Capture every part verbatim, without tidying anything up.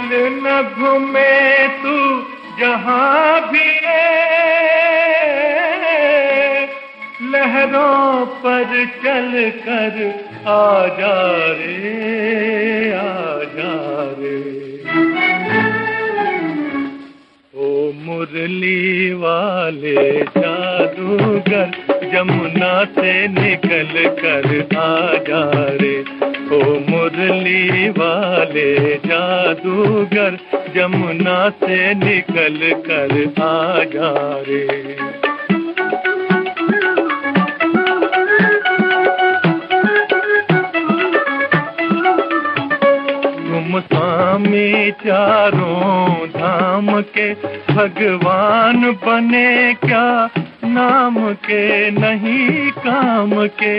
चल न घूमे तू जहां भी है, लहरों पर चल कर आ जा रे, आ जा रे। ओ मुरली वाले जादूगर, जमुना से निकल कर आ जा रे। ओ मुरली वाले जादूगर, जमुना से निकल कर आ जा रे। तुम स्वामी चारों धाम के भगवान बने क्या, नाम के नहीं काम के।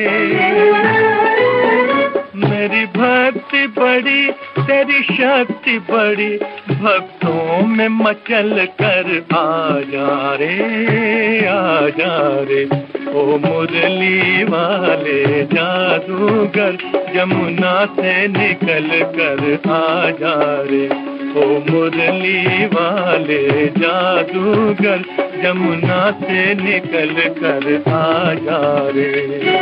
मेरी भक्ति बड़ी तेरी शक्ति बड़ी, भक्तों में मचल कर आ जा रे, आ जा रे। ओ मुरली वाले जादूगर, जमुना से निकल कर आ जा रे। ओ मुरली वाले जादूगर, जमुना से निकल कर आ जा रे।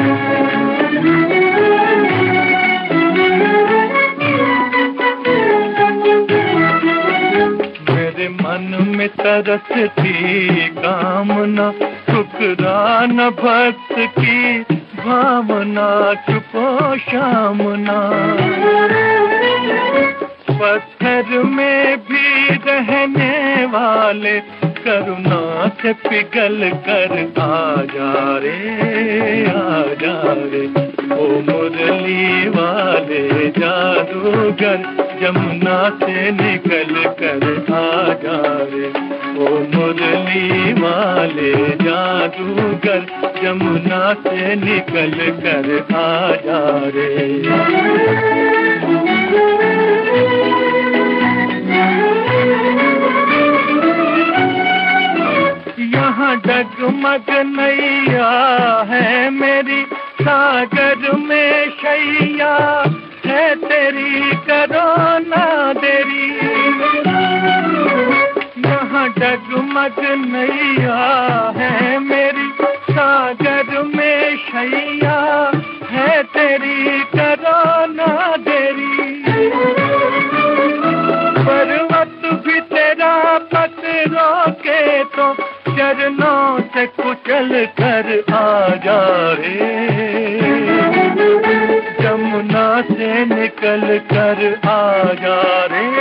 मन में तरसती कामना, ठुकरा न भक्त की भावना, छुपो शामना। पत्थर में भी रहने वाले, करुणा से पिघल कर आ जा रे, आ जा रे। ओ मुरली वाले जादूगर, जमुना से निकल कर आ जा रे। ओ मुरली वाले जादूगर, जमुना से निकल कर आ जा रे। यहाँ डगमग नैया है मेरी, सागर में शैया है तेरी, करो ना देरी। यहाँ डगमग नैया है मेरी, सागर में शैया है तेरी, करो ना देरी। पर्वत भी तेरा पत्थरों के तो, चरणों से कुचल कर आ जा रे। जमुना से निकल कर आ जा रे।